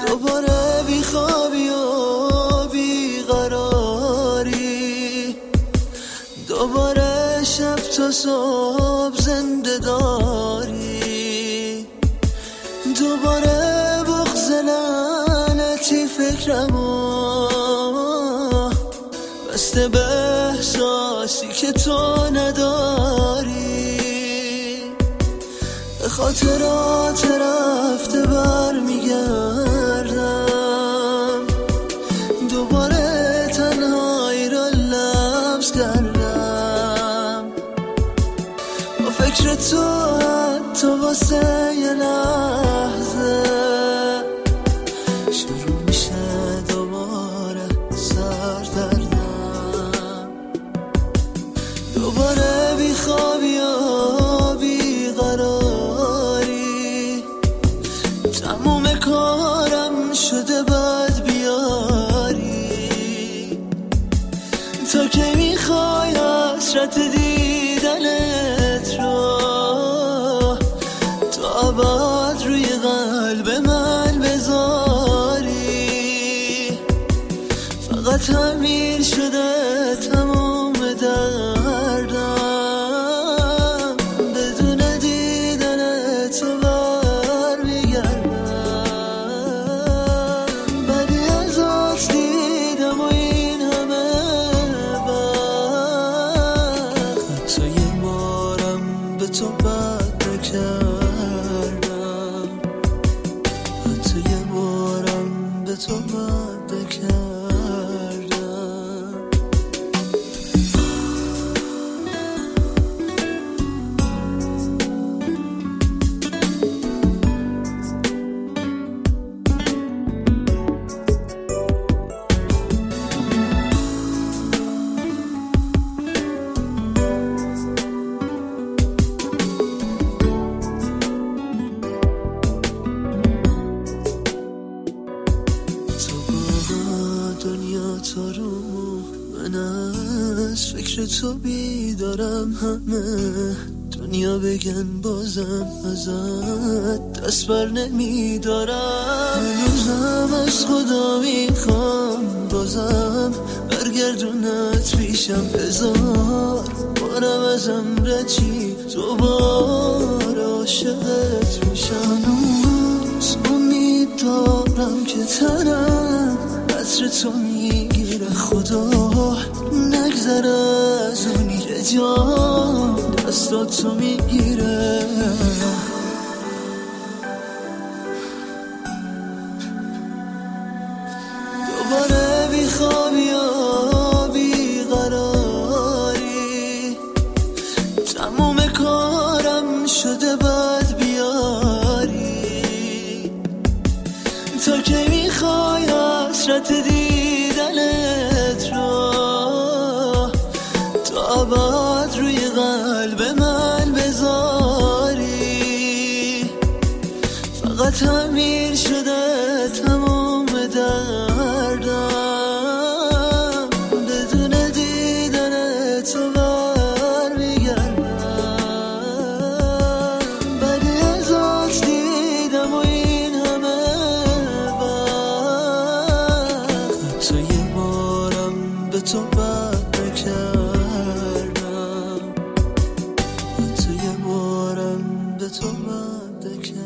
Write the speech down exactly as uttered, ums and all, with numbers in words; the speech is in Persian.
دوباره بی خوابی و بی قراری، دوباره شب تا صبح زنده داری، دوباره بغض لعنتی فکرمو بسته به احساسی که تو نداری. به خاطرات رفته بر میگردم، دوباره تنهایی را لمس کردم. با فکر تو حتی واسه یه لحظه شروع میشه دوباره سردردم. دوباره بی خوابی و بی قراری، تموم کارم شده باید بیاری. تا که میخوای حسرت دیدنت رو تا بعد روی قلب من بذاری. فقط همین شده تموم دردم، بدون دیدن تو بر میگردم. بدی از آت دیدم و این همه وقت، حتی یه بارم به تو بد نکردم، حتی یه بارم به تو بد نکردم. دنیا تو رو من از فکر تو بیدارم، همه دنیا بگن بازم ازت دست بر نمیدارم. هنوزم از خدا میخوام بازم برگردونت پیشم، هزار بارم ازم رچی دوباره عاشقت میشم. هنوز امید دارم که تنم عطر تو میگیره، خدا نگذره از اونی که جان دستات تو میگیره. دوباره بی خوابی و بی قراری، تموم کارم شده باید بیاری. تا که میخوای حسرت دیدنت رو تا بعد روی قلب من بذاری. فقط همین شده تموم دردم، بدون دیدن تو بر میگردم. بدی از آت دیدم و این همه وقت، تو یه بارم به تو بد نکردم، تو یه بارم به تو بد نکردم.